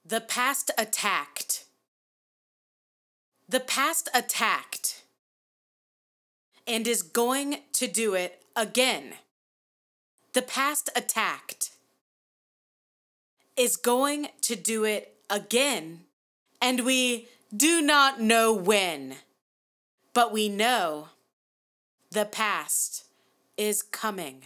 The past attacked. The past attacked and is going to do it again. The past attacked is going to do it again, and we do not know when, but we know the past is coming.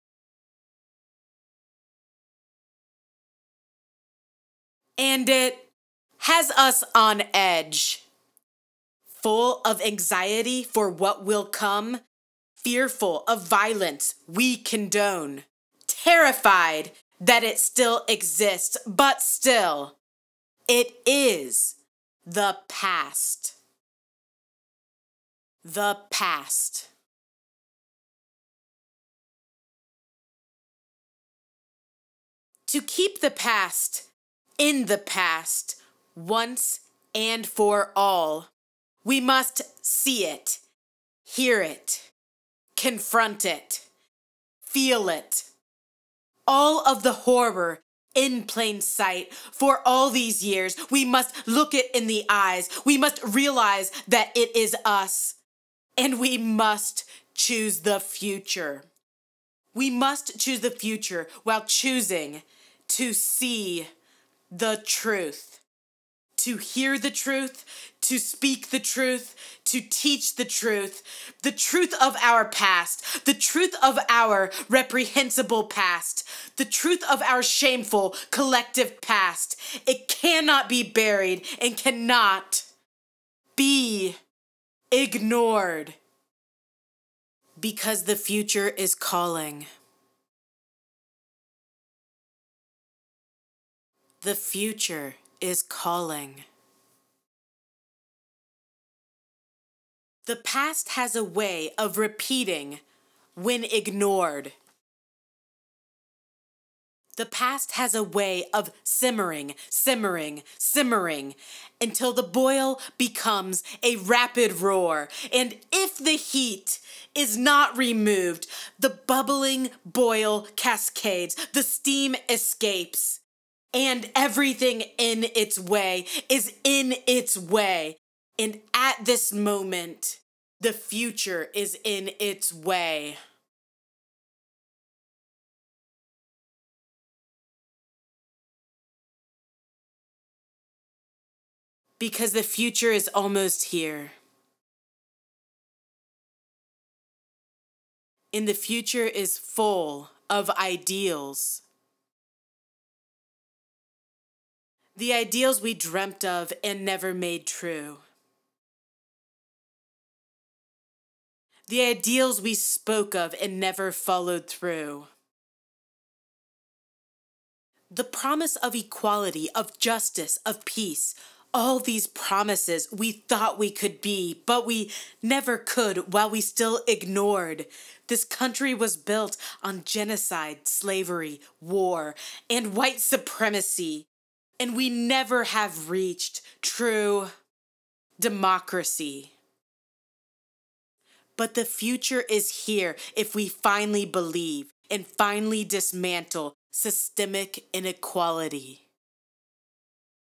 And it has us on edge, full of anxiety for what will come, fearful of violence we condone, terrified that it still exists, but still, it is the past. The past. To keep the past in the past once and for all, we must see it, hear it, confront it, feel it. All of the horror in plain sight for all these years, we must look it in the eyes. We must realize that it is us, and we must choose the future. We must choose the future while choosing to see the truth, to hear the truth, to speak the truth, to teach the truth of our past, the truth of our reprehensible past, the truth of our shameful collective past. It cannot be buried and cannot be ignored because the future is calling. The future is calling. The past has a way of repeating when ignored. The past has a way of simmering until the boil becomes a rapid roar. And if the heat is not removed, the bubbling boil cascades, the steam escapes, and everything in its way is in its way. And at this moment, the future is in its way. Because the future is almost here. And the future is full of ideals. The ideals we dreamt of and never made true. The ideals we spoke of and never followed through. The promise of equality, of justice, of peace, all these promises we thought we could be, but we never could while we still ignored. This country was built on genocide, slavery, war, and white supremacy, and we never have reached true democracy. But the future is here if we finally believe and finally dismantle systemic inequality.